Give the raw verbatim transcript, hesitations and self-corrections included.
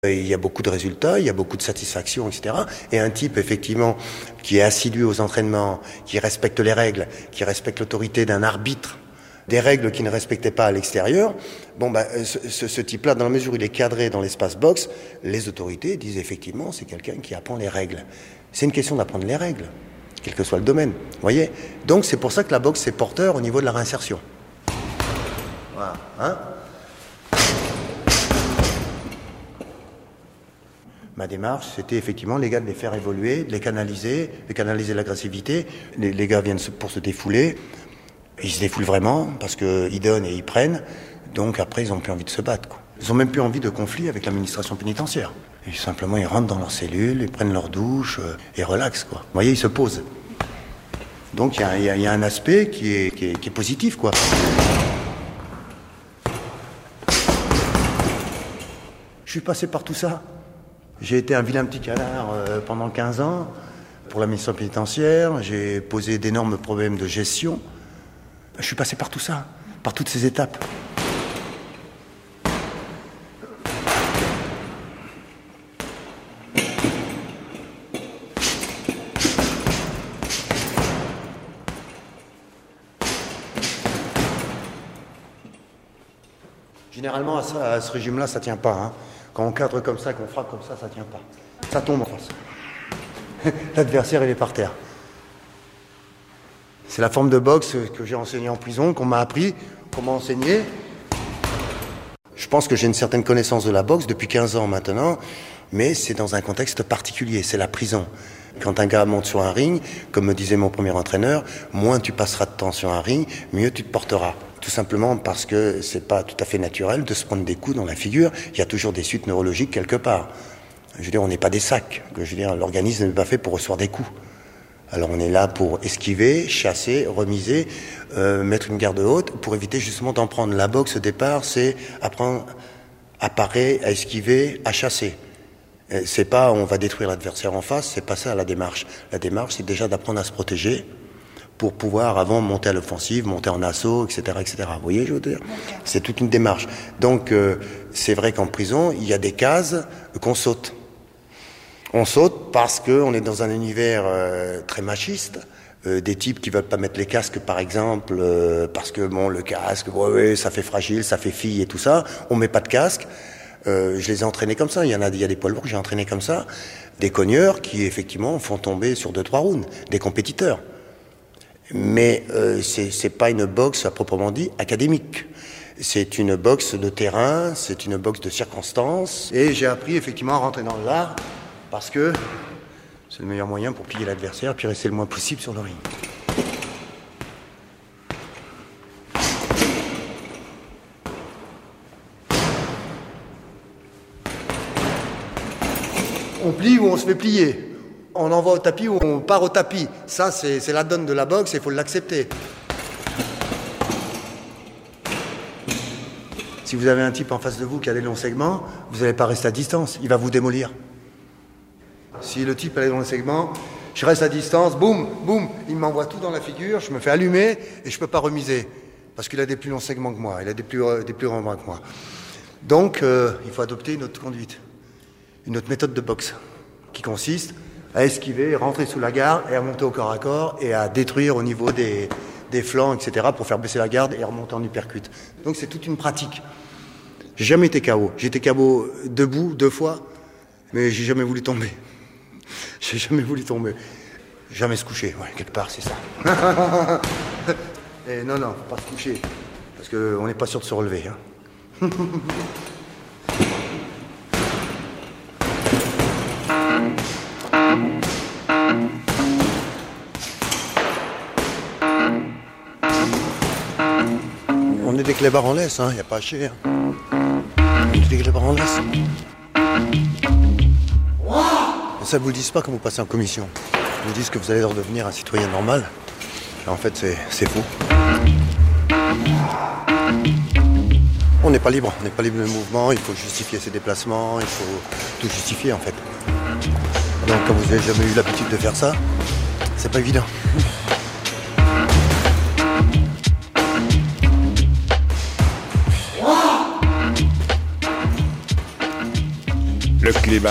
Il y a beaucoup de résultats, il y a beaucoup de satisfaction, et cetera. Et un type, effectivement, qui est assidu aux entraînements, qui respecte les règles, qui respecte l'autorité d'un arbitre, des règles qu'il ne respectait pas à l'extérieur, bon, bah, ce, ce, ce type-là, dans la mesure où il est cadré dans l'espace boxe, les autorités disent effectivement, c'est quelqu'un qui apprend les règles. C'est une question d'apprendre les règles, quel que soit le domaine. Vous voyez ? Donc, c'est pour ça que la boxe, c'est porteur au niveau de la réinsertion. Voilà. Hein ? Ma démarche, c'était effectivement, les gars, de les faire évoluer, de les canaliser, de canaliser l'agressivité. Les, les gars viennent pour se défouler. Ils se défoulent vraiment parce qu'ils donnent et ils prennent. Donc après, ils n'ont plus envie de se battre, quoi. Ils n'ont même plus envie de conflit avec l'administration pénitentiaire. Et simplement, ils rentrent dans leur cellule, ils prennent leur douche euh, et relaxent, quoi. Vous voyez, ils se posent. Donc il y, y, y a un aspect qui est, qui est, qui est positif, quoi. Je suis passé par tout ça. J'ai été un vilain petit canard euh, pendant quinze ans pour l'administration pénitentiaire. J'ai posé d'énormes problèmes de gestion. Je suis passé par tout ça, par toutes ces étapes. Généralement, à, ça, à ce régime-là, ça tient pas, hein. Quand on cadre comme ça, qu'on frappe comme ça, ça tient pas. Ça tombe en face. L'adversaire, il est par terre. C'est la forme de boxe que j'ai enseignée en prison, qu'on m'a appris, qu'on m'a enseigné. Je pense que j'ai une certaine connaissance de la boxe depuis quinze ans maintenant, mais c'est dans un contexte particulier, c'est la prison. Quand un gars monte sur un ring, comme me disait mon premier entraîneur, moins tu passeras de temps sur un ring, mieux tu te porteras. Tout simplement parce que c'est pas tout à fait naturel de se prendre des coups dans la figure. Il y a toujours des suites neurologiques quelque part. Je veux dire, on n'est pas des sacs. Je veux dire, l'organisme n'est pas fait pour recevoir des coups. Alors on est là pour esquiver, chasser, remiser, euh, mettre une garde haute pour éviter justement d'en prendre. La boxe au départ, c'est apprendre à parer, à esquiver, à chasser. C'est pas on va détruire l'adversaire en face, c'est pas ça la démarche. La démarche, c'est déjà d'apprendre à se protéger pour pouvoir avant monter à l'offensive, monter en assaut, et cetera, et cetera. Vous voyez, je veux dire, c'est toute une démarche. Donc, euh, c'est vrai qu'en prison, il y a des cases qu'on saute. On saute parce qu'on est dans un univers euh, très machiste, euh, des types qui veulent pas mettre les casques, par exemple, euh, parce que bon, le casque, ouais, ouais, ça fait fragile, ça fait fille et tout ça. On met pas de casque. Euh, je les ai entraînés comme ça. Il y en a, il y a des poids lourds que j'ai entraînés comme ça, des cogneurs qui effectivement font tomber sur deux trois rounds, des compétiteurs. Mais euh, c'est, c'est pas une boxe à proprement dit académique. C'est une boxe de terrain, c'est une boxe de circonstances. Et j'ai appris effectivement à rentrer dans l'art parce que c'est le meilleur moyen pour piller l'adversaire puis rester le moins possible sur le ring. On plie ou on se fait plier. On envoie au tapis ou on part au tapis. Ça, c'est, c'est la donne de la boxe et il faut l'accepter. Si vous avez un type en face de vous qui a des longs segments, vous n'allez pas rester à distance. Il va vous démolir. Si le type a des longs segments, je reste à distance, boum, boum, il m'envoie tout dans la figure, je me fais allumer et je ne peux pas remiser. Parce qu'il a des plus longs segments que moi, il a des plus, euh, des plus grands bras que moi. Donc, euh, il faut adopter une autre conduite, une autre méthode de boxe qui consiste à esquiver, rentrer sous la garde et à monter au corps à corps et à détruire au niveau des, des flancs, et cetera pour faire baisser la garde et remonter en uppercut. Donc c'est toute une pratique. J'ai jamais été K O. J'ai été K O debout deux fois, mais j'ai jamais voulu tomber. J'ai jamais voulu tomber. Jamais se coucher, ouais, quelque part, c'est ça. Et non, non, faut pas se coucher, parce qu'on n'est pas sûr de se relever. Hein. On est des clébards en laisse, il hein, n'y a pas à chier. Hein. On est des clébards en laisse. Et ça, vous le disent pas quand vous passez en commission. Ils vous disent que vous allez redevenir un citoyen normal. Et en fait, c'est, c'est faux. On n'est pas libre, on n'est pas libre de mouvement, il faut justifier ses déplacements, il faut tout justifier en fait. Donc quand vous n'avez jamais eu l'habitude de faire ça, c'est pas évident. Le climat.